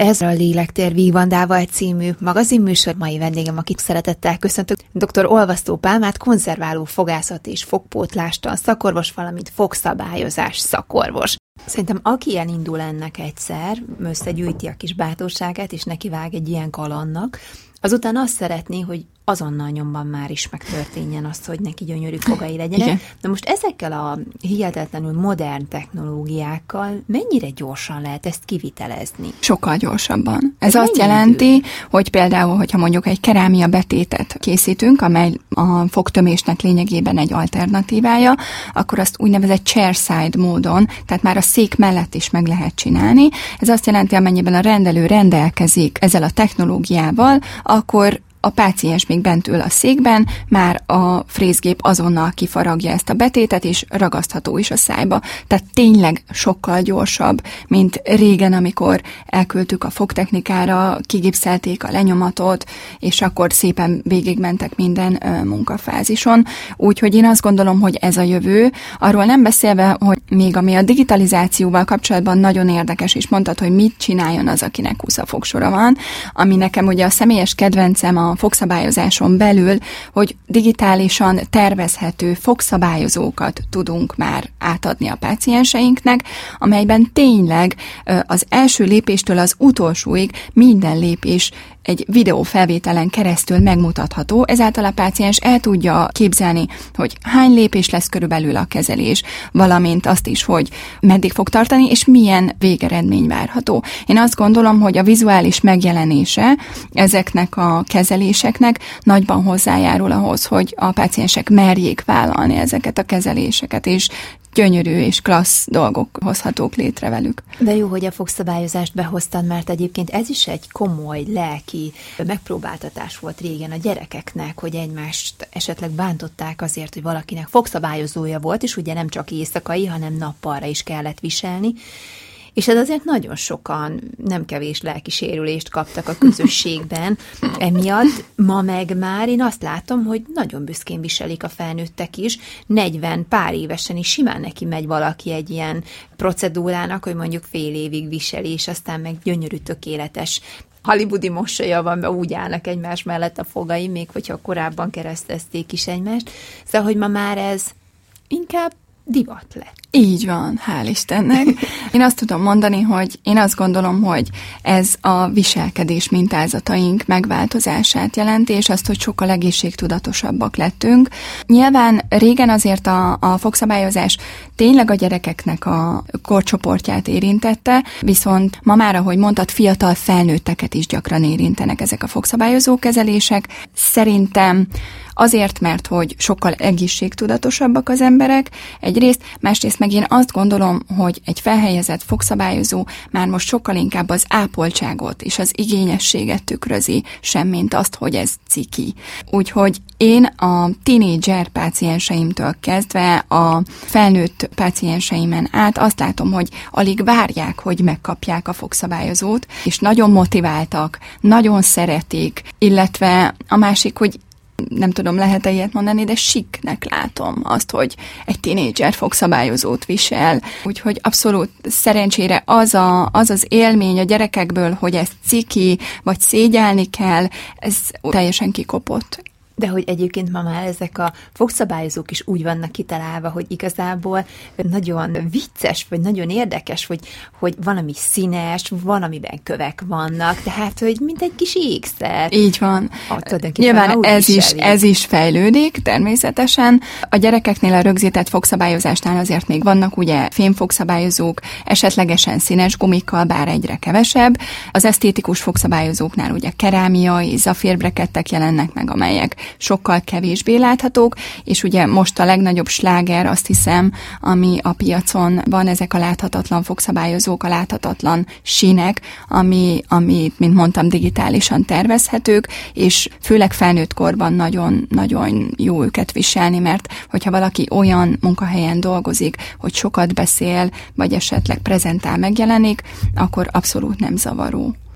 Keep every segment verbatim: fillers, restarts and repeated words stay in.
Ez a Lélektér Vígvandával című magazinműsor. Mai vendégem, akit szeretettel köszöntök, dr. Olvasztó Pálmát, konzerváló fogászat és fogpótlástan szakorvos, valamint fogszabályozás szakorvos. Szerintem aki elindul ennek egyszer, összegyűjti a kis bátorságát, és nekivág egy ilyen kalandnak, azután azt szeretné, hogy azonnal nyomban már is megtörténjen azt, hogy neki gyönyörű fogai legyenek. Igen. Na most ezekkel a hihetetlenül modern technológiákkal mennyire gyorsan lehet ezt kivitelezni? Sokkal gyorsabban. Ez, Ez azt jelenti, idő? hogy például, hogyha mondjuk egy kerámia betétet készítünk, amely a fogtömésnek lényegében egy alternatívája, akkor azt úgynevezett chairside módon, tehát már a szék mellett is meg lehet csinálni. Ez azt jelenti, amennyiben a rendelő rendelkezik ezzel a technológiával, akkor a páciens még bent ül a székben, már a frézgép azonnal kifaragja ezt a betétet, és ragasztható is a szájba. Tehát tényleg sokkal gyorsabb, mint régen, amikor elküldtük a fogtechnikára, kigipszelték a lenyomatot, és akkor szépen végigmentek minden ö, munkafázison. Úgyhogy én azt gondolom, hogy ez a jövő. Arról nem beszélve, hogy még ami a digitalizációval kapcsolatban nagyon érdekes, és mondtad, hogy mit csináljon az, akinek húszafogsora van, ami nekem ugye a személyes kedvencem a fogszabályozáson belül, hogy digitálisan tervezhető fogszabályozókat tudunk már átadni a pácienseinknek, amelyben tényleg az első lépéstől az utolsóig minden lépés egy videófelvételen keresztül megmutatható, ezáltal a páciens el tudja képzelni, hogy hány lépés lesz körülbelül a kezelés, valamint azt is, hogy meddig fog tartani, és milyen végeredmény várható. Én azt gondolom, hogy a vizuális megjelenése ezeknek a kezeléseknek nagyban hozzájárul ahhoz, hogy a páciensek merjék vállalni ezeket a kezeléseket, és gyönyörű és klassz dolgok hozhatók létre velük. De jó, hogy a fogszabályozást behoztad, mert egyébként ez is egy komoly lelki megpróbáltatás volt régen a gyerekeknek, hogy egymást esetleg bántották azért, hogy valakinek fogszabályozója volt, és ugye nem csak éjszakai, hanem nappalra is kellett viselni. És ez azért nagyon sokan nem kevés lelki sérülést kaptak a közösségben. Emiatt ma meg már én azt látom, hogy nagyon büszkén viselik a felnőttek is. negyven pár évesen is simán neki megy valaki egy ilyen procedúrának, hogy mondjuk fél évig viseli, és aztán meg gyönyörű, tökéletes hollywoodi mosolya van, mert úgy állnak egymás mellett a fogai, még hogyha korábban keresztezték is egymást. Szóval, hogy ma már ez inkább divat lett. Így van, hál' Istennek. Én azt tudom mondani, hogy én azt gondolom, hogy ez a viselkedés mintázataink megváltozását jelenti, és azt, hogy sokkal egészségtudatosabbak lettünk. Nyilván régen azért a, a fogszabályozás tényleg a gyerekeknek a korcsoportját érintette, viszont ma már, ahogy mondtad, fiatal felnőtteket is gyakran érintenek ezek a fogszabályozó kezelések. Szerintem azért, mert hogy sokkal egészségtudatosabbak az emberek, egyrészt, másrészt meg én azt gondolom, hogy egy felhelyezett fogszabályozó már most sokkal inkább az ápoltságot és az igényességet tükrözi, semmint azt, hogy ez ciki. Úgyhogy én a tínédzser pácienseimtől kezdve a felnőtt pácienseimen át azt látom, hogy alig várják, hogy megkapják a fogszabályozót, és nagyon motiváltak, nagyon szeretik, illetve a másik, hogy nem tudom, lehet-e ilyet mondani, de siknek látom azt, hogy egy tínédzser fogszabályozót visel. Úgyhogy abszolút szerencsére az, a, az az élmény a gyerekekből, hogy ez ciki, vagy szégyelni kell, ez teljesen kikopott. De hogy egyébként ma már ezek a fogszabályozók is úgy vannak kitalálva, hogy igazából nagyon vicces, vagy nagyon érdekes, hogy, hogy van, ami színes, van, amiben kövek vannak, tehát, hogy mint egy kis ékszer. Így van. Nyilván ez is, ez is fejlődik, természetesen. A gyerekeknél a rögzített fogszabályozásnál azért még vannak ugye fémfogszabályozók, esetlegesen színes gumikkal, bár egyre kevesebb. Az esztétikus fogszabályozóknál ugye kerámiai, zafírbrekettek jelennek meg, amelyek sokkal kevésbé láthatók, és ugye most a legnagyobb sláger, azt hiszem, ami a piacon van, ezek a láthatatlan fogszabályozók, a láthatatlan sínek, ami, ami, mint mondtam, digitálisan tervezhetők, és főleg felnőtt korban nagyon-nagyon jó őket viselni, mert hogyha valaki olyan munkahelyen dolgozik, hogy sokat beszél, vagy esetleg prezentál, megjelenik, akkor abszolút nem zavaró.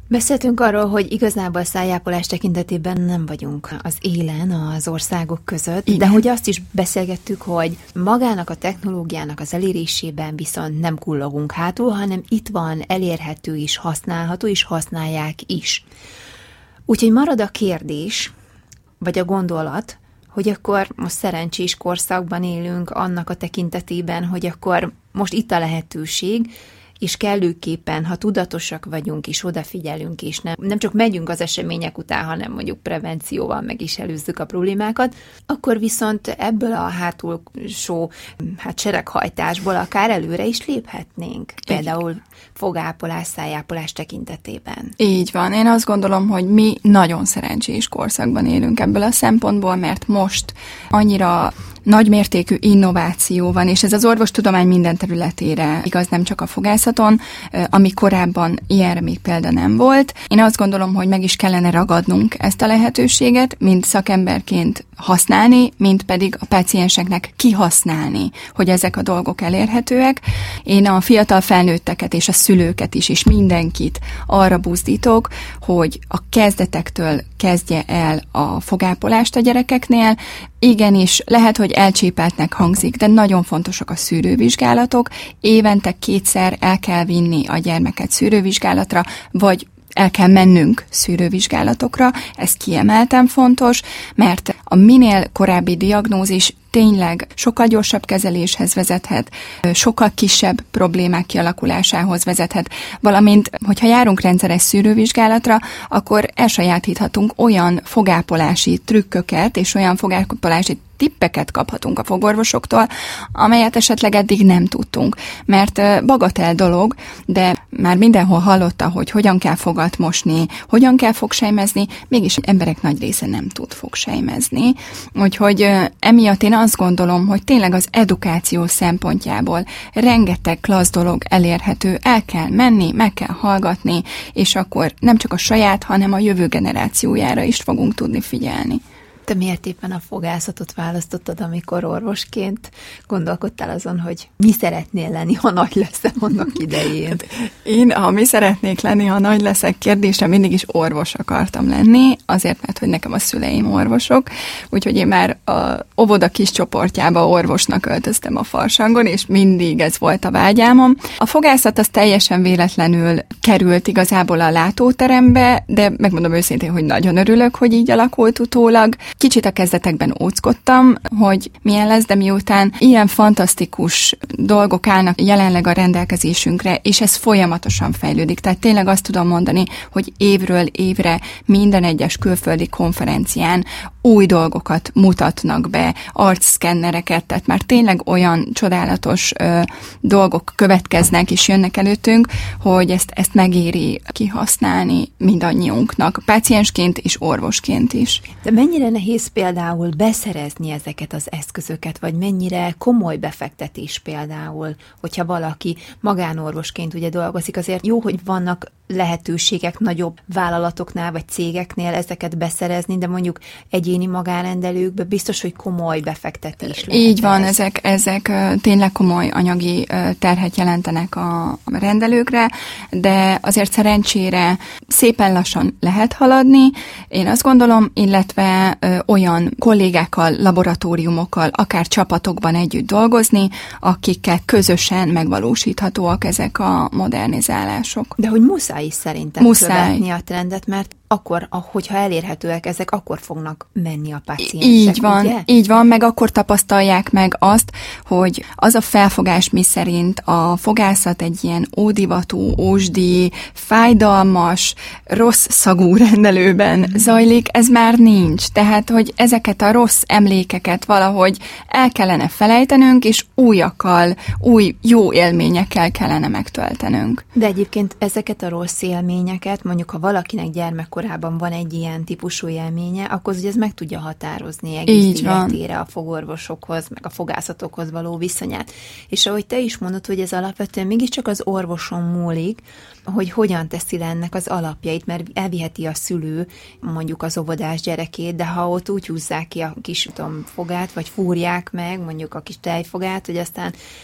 Beszéltünk arról, hogy igazából szájápolás tekintetében nem vagyunk az élen az országok között, igen, de hogy azt is beszélgettük, hogy magának a technológiának az elérésében viszont nem kullogunk hátul, hanem itt van, elérhető is, használható és használják is. Úgyhogy marad a kérdés, vagy a gondolat, hogy akkor most szerencsés korszakban élünk annak a tekintetében, hogy akkor most itt a lehetőség, és kellőképpen, ha tudatosak vagyunk, és odafigyelünk, és nem, nem csak megyünk az események után, hanem mondjuk prevencióval meg is előzzük a problémákat, akkor viszont ebből a hátulsó hát sereghajtásból akár előre is léphetnénk. Például fogápolás, szájápolás tekintetében. Így van. Én azt gondolom, hogy mi nagyon szerencsés korszakban élünk ebből a szempontból, mert most annyira nagymértékű innováció van, és ez az orvostudomány minden területére igaz, nem csak a fogászaton, ami korábban ilyenre még példa nem volt. Én azt gondolom, hogy meg is kellene ragadnunk ezt a lehetőséget, mind szakemberként használni, mind pedig a pácienseknek kihasználni, hogy ezek a dolgok elérhetőek. Én a fiatal felnőtteket és a szülőket is, és mindenkit arra buzdítok, hogy a kezdetektől kezdje el a fogápolást a gyerekeknél. Igenis, lehet, hogy elcsépeltnek hangzik, de nagyon fontosak a szűrővizsgálatok. Évente kétszer el kell vinni a gyermeket szűrővizsgálatra, vagy el kell mennünk szűrővizsgálatokra, ez kiemelten fontos, mert a minél korábbi diagnózis tényleg sokkal gyorsabb kezeléshez vezethet, sokkal kisebb problémák kialakulásához vezethet, valamint, hogyha járunk rendszeres szűrővizsgálatra, akkor elsajátíthatunk olyan fogápolási trükköket és olyan fogápolási tippeket kaphatunk a fogorvosoktól, amelyet esetleg eddig nem tudtunk. Mert bagatel dolog, de már mindenhol hallotta, hogy hogyan kell fogat mosni, hogyan kell fogsejmezni, mégis emberek nagy része nem tud fogsejmezni. Úgyhogy emiatt én azt gondolom, hogy tényleg az edukáció szempontjából rengeteg klassz dolog elérhető, el kell menni, meg kell hallgatni, és akkor nem csak a saját, hanem a jövő generációjára is fogunk tudni figyelni. Te miért éppen a fogászatot választottad, amikor orvosként gondolkodtál azon, hogy mi szeretnél lenni, ha nagy leszel annak idején? Hát én, ha mi szeretnék lenni, ha nagy leszek, kérdésre mindig is orvos akartam lenni, azért, mert hogy nekem a szüleim orvosok, úgyhogy én már a óvoda kis csoportjába orvosnak öltöztem a Farsangon, és mindig ez volt a vágyálmom. A fogászat az teljesen véletlenül került igazából a látóterembe, de megmondom őszintén, hogy nagyon örülök, hogy így alakult utólag. Kicsit a kezdetekben óckodtam, hogy milyen lesz, de miután ilyen fantasztikus dolgok állnak jelenleg a rendelkezésünkre, és ez folyamatosan fejlődik. Tehát tényleg azt tudom mondani, hogy évről évre minden egyes külföldi konferencián új dolgokat mutatnak be, arcszkennereket, tehát már tényleg olyan csodálatos ö, dolgok következnek és jönnek előttünk, hogy ezt, ezt megéri kihasználni mindannyiunknak, páciensként és orvosként is. De mennyire nehéz például beszerezni ezeket az eszközöket, vagy mennyire komoly befektetés például, hogyha valaki magánorvosként ugye dolgozik, azért jó, hogy vannak lehetőségek nagyobb vállalatoknál, vagy cégeknél ezeket beszerezni, de mondjuk egyéni magánrendelőkbe biztos, hogy komoly befektetés lehet. Így van, ez. ezek, ezek tényleg komoly anyagi terhet jelentenek a rendelőkre, de azért szerencsére szépen lassan lehet haladni. Én azt gondolom, illetve olyan kollégákkal, laboratóriumokkal, akár csapatokban együtt dolgozni, akikkel közösen megvalósíthatóak ezek a modernizálások. De hogy muszáj is szerintem muszáj követni a trendet, mert akkor, hogyha elérhetőek ezek, akkor fognak menni a páciensek, Így van, ugye? így van, meg akkor tapasztalják meg azt, hogy az a felfogás, mi szerint a fogászat egy ilyen ódivatú, ósdi, fájdalmas, rossz szagú rendelőben mm. zajlik, ez már nincs. Tehát, hogy ezeket a rossz emlékeket valahogy el kellene felejtenünk, és újakkal, új jó élményekkel kellene megtöltenünk. De egyébként ezeket a rossz élményeket, mondjuk ha valakinek gyermek korában van egy ilyen típusú élménye, akkor ugye ez meg tudja határozni egész életére a fogorvosokhoz, meg a fogászatokhoz való viszonyát. És ahogy te is mondod, hogy ez alapvetően mégiscsak az orvoson múlik, hogy hogyan teszi le ennek az alapjait, mert elviheti a szülő mondjuk az óvodás gyerekét, de ha ott úgy húzzák ki a kis tudom, fogát, vagy fúrják meg mondjuk a kis tejfogát, hogy aztán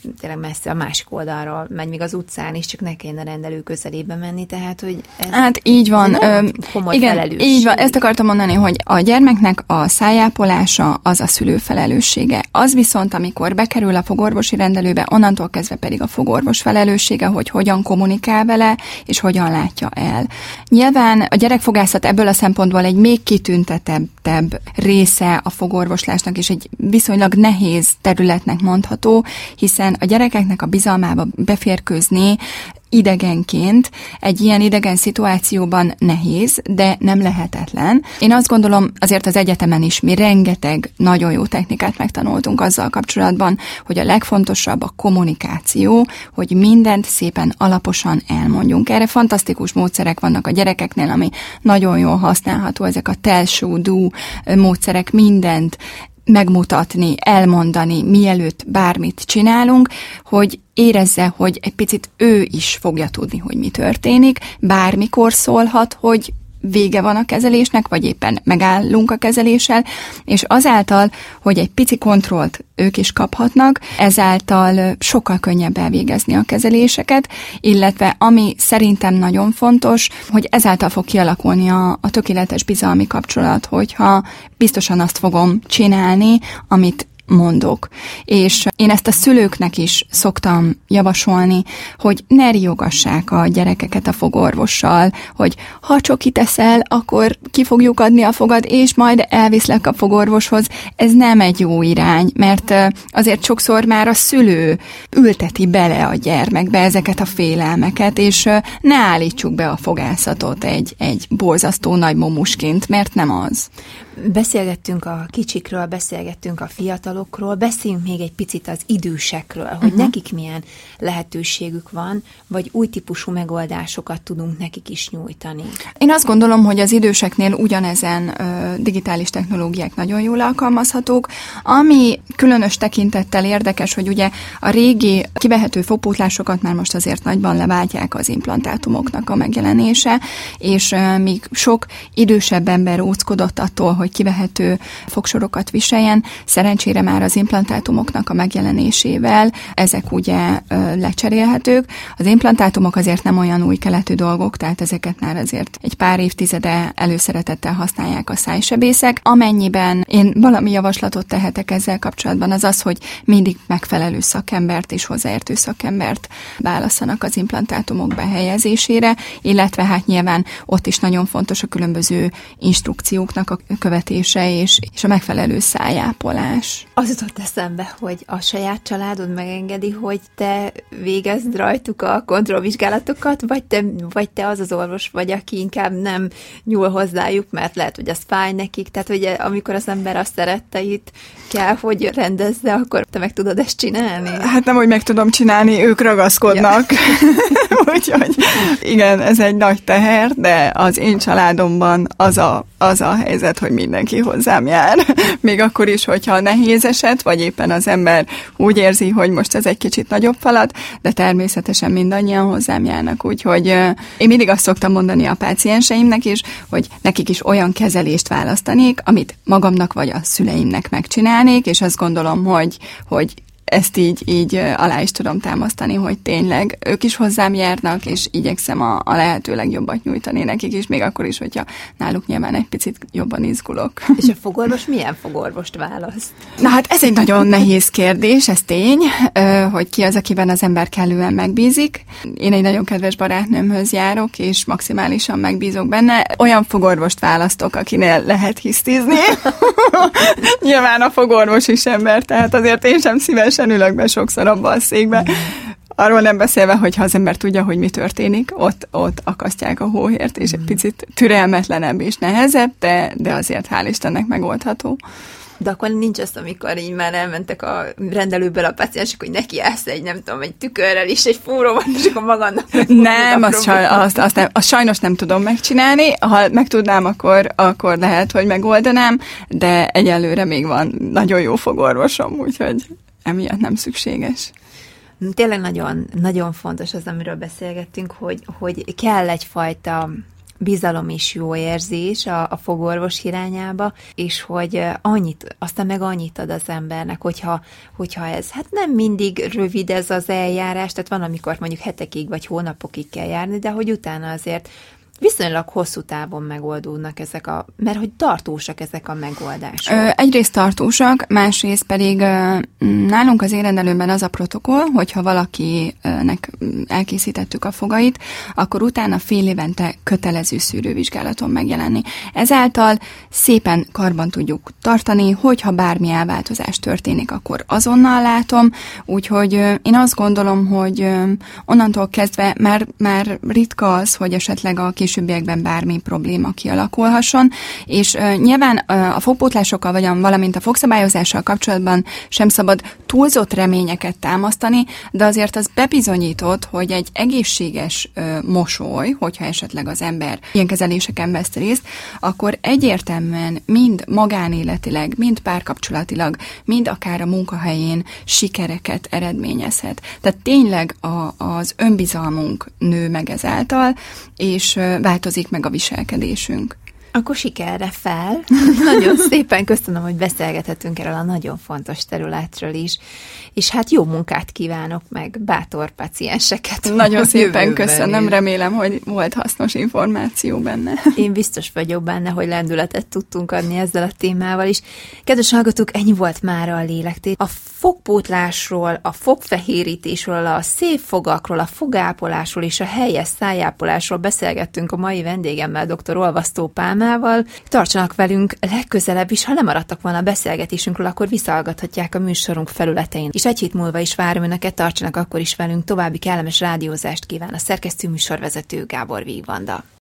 tényleg messze a másik oldalról megy, még az utcán is, csak ne kellene rendelő közelébe menni, tehát, hogy ez, hát így van. Ez komoly igen, felelősség. Így van, ezt akartam mondani, hogy a gyermeknek a szájápolása az a szülő felelőssége. Az viszont, amikor bekerül a fogorvosi rendelőbe, onnantól kezdve pedig a fogorvos felelőssége, hogy hogyan kommunikál vele, és hogyan látja el. Nyilván a gyerekfogászat ebből a szempontból egy még kitüntetettebb része a fogorvoslásnak, és egy viszonylag nehéz területnek mondható, hiszen a gyerekeknek a bizalmába beférkőzni idegenként egy ilyen idegen szituációban nehéz, de nem lehetetlen. Én azt gondolom, azért az egyetemen is mi rengeteg nagyon jó technikát megtanultunk azzal kapcsolatban, hogy a legfontosabb a kommunikáció, hogy mindent szépen alaposan elmondjunk. Erre fantasztikus módszerek vannak a gyerekeknél, ami nagyon jól használható, ezek a tell, show, do módszerek, mindent megmutatni, elmondani, mielőtt bármit csinálunk, hogy érezze, hogy egy picit ő is fogja tudni, hogy mi történik, bármikor szólhat, hogy vége van a kezelésnek, vagy éppen megállunk a kezeléssel, és azáltal, hogy egy pici kontrollt ők is kaphatnak, ezáltal sokkal könnyebb elvégezni a kezeléseket, illetve ami szerintem nagyon fontos, hogy ezáltal fog kialakulni a, a tökéletes bizalmi kapcsolat, hogyha biztosan azt fogom csinálni, amit mondok. És én ezt a szülőknek is szoktam javasolni, hogy ne riogassák a gyerekeket a fogorvossal, hogy ha csokit eszel, akkor ki fogjuk adni a fogad, és majd elviszlek a fogorvoshoz. Ez nem egy jó irány, mert azért sokszor már a szülő ülteti bele a gyermekbe ezeket a félelmeket, és ne állítsuk be a fogászatot egy, egy borzasztó nagy momusként, mert nem az. Beszélgettünk a kicsikről, beszélgettünk a fiatalokról, beszéljünk még egy picit az idősekről, hogy uh-huh. nekik milyen lehetőségük van, vagy új típusú megoldásokat tudunk nekik is nyújtani. Én azt gondolom, hogy az időseknél ugyanezen ö, digitális technológiák nagyon jól alkalmazhatók. Ami különös tekintettel érdekes, hogy ugye a régi kivehető fogpótlásokat már most azért nagyban leváltják az implantátumoknak a megjelenése, és ö, míg sok idősebb ember óckodott attól, hogy kivehető fogsorokat viseljen. Szerencsére már az implantátumoknak a megjelenésével ezek ugye ö, lecserélhetők. Az implantátumok azért nem olyan új keletű dolgok, tehát ezeket már azért egy pár évtizede előszeretettel használják a szájsebészek. Amennyiben én valami javaslatot tehetek ezzel kapcsolatban, az az, hogy mindig megfelelő szakembert és hozzáértő szakembert válasszanak az implantátumok behelyezésére, illetve hát nyilván ott is nagyon fontos a különböző instrukcióknak a követése és, és a megfelelő szájápolás. Az jutott eszembe, hogy a saját családod megengedi, hogy te végezd rajtuk a kontrollvizsgálatokat, vagy te, vagy te az az orvos vagy, aki inkább nem nyúl hozzájuk, mert lehet, hogy az fáj nekik. Tehát, hogy amikor az ember azt szerette, itt kell, hogy rendezze, akkor te meg tudod ezt csinálni? Hát nem, hogy meg tudom csinálni, ők ragaszkodnak. Ja. Úgyhogy igen, ez egy nagy teher, de az én családomban az a, az a helyzet, hogy mindenki hozzám jár. Még akkor is, hogyha nehéz eset, vagy éppen az ember úgy érzi, hogy most ez egy kicsit nagyobb falat, de természetesen mindannyian hozzám járnak. Úgyhogy én mindig azt szoktam mondani a pácienseimnek is, hogy nekik is olyan kezelést választanék, amit magamnak vagy a szüleimnek megcsinálnék, és azt gondolom, hogy, hogy ezt így, így alá is tudom támasztani, hogy tényleg ők is hozzám járnak, és igyekszem a, a lehető legjobbat nyújtani nekik is, még akkor is, hogyha náluk nyilván egy picit jobban izgulok. És a fogorvos milyen fogorvost választ? Na hát ez egy nagyon nehéz kérdés, ez tény, hogy ki az, akiben az ember kellően megbízik. Én egy nagyon kedves barátnőmhöz járok, és maximálisan megbízok benne. Olyan fogorvost választok, akinél lehet hisztizni. Nyilván a fogorvos is ember, tehát azért én sem szívesen ülök be sokszor abba a székbe. Arról nem beszélve, hogy ha az ember tudja, hogy mi történik, ott, ott akasztják a hóhért, és egy picit türelmetlenebb és nehezebb, de, de azért hál' Istennek megoldható. De akkor nincs az, amikor így már elmentek a rendelőből a paciensek, hogy neki állsz egy, nem tudom, egy tükörrel is, egy fúróval, és akkor magadnak... Nem, azt, saj, azt, azt, nem, azt sajnos nem tudom megcsinálni. Ha meg tudnám, akkor, akkor lehet, hogy megoldanám, de egyelőre még van nagyon jó fogorvosom, úgyhogy emiatt nem szükséges. Tényleg nagyon, nagyon fontos az, amiről beszélgettünk, hogy, hogy kell egyfajta bizalom és jó érzés a, a fogorvos irányába, és hogy annyit, aztán meg annyit ad az embernek, hogyha, hogyha ez, hát nem mindig rövid ez az eljárás, tehát van, amikor mondjuk hetekig vagy hónapokig kell járni, de hogy utána azért viszonylag hosszú távon megoldódnak ezek a, mert hogy tartósak ezek a megoldások. Ö, egyrészt tartósak, másrészt pedig ö, nálunk az érendelőben az a protokoll, hogyha valakinek elkészítettük a fogait, akkor utána fél évente kötelező szűrővizsgálaton megjelenni. Ezáltal szépen karban tudjuk tartani, hogyha bármi elváltozás történik, akkor azonnal látom, úgyhogy ö, én azt gondolom, hogy ö, onnantól kezdve már, már ritka az, hogy esetleg a kis későbbiekben bármi probléma kialakulhasson, és uh, nyilván uh, a fogpótlásokkal, vagy a, valamint a fogszabályozással kapcsolatban sem szabad túlzott reményeket támasztani, de azért az bebizonyított, hogy egy egészséges uh, mosoly, hogyha esetleg az ember ilyen kezeléseken vesz részt, akkor egyértelműen mind magánéletileg, mind párkapcsolatilag, mind akár a munkahelyén sikereket eredményezhet. Tehát tényleg a, az önbizalmunk nő meg ezáltal, és változik meg a viselkedésünk. Akkor sikerre fel. Nagyon szépen köszönöm, hogy beszélgethetünk erről a nagyon fontos területről is, és hát jó munkát kívánok meg, bátor pacienseket. Nagyon szépen köszönöm, is. Remélem, hogy volt hasznos információ benne. Én biztos vagyok benne, hogy lendületet tudtunk adni ezzel a témával is. Kedves hallgatók, ennyi volt mára a lélektét. A fogpótlásról, a fogfehérítésről, a szép fogakról, a fogápolásról és a helyes szájápolásról beszélgettünk a mai vendégemmel, dr. Olvasztó Pálmával. Tartsanak velünk legközelebb is, ha nem maradtak volna a beszélgetésünkről, akkor visszahallgathatják a műsorunk felületein. És egy hét múlva is várom önöket, tartsanak akkor is velünk. További kellemes rádiózást kíván a szerkesztő műsorvezető Gábor Vigvanda.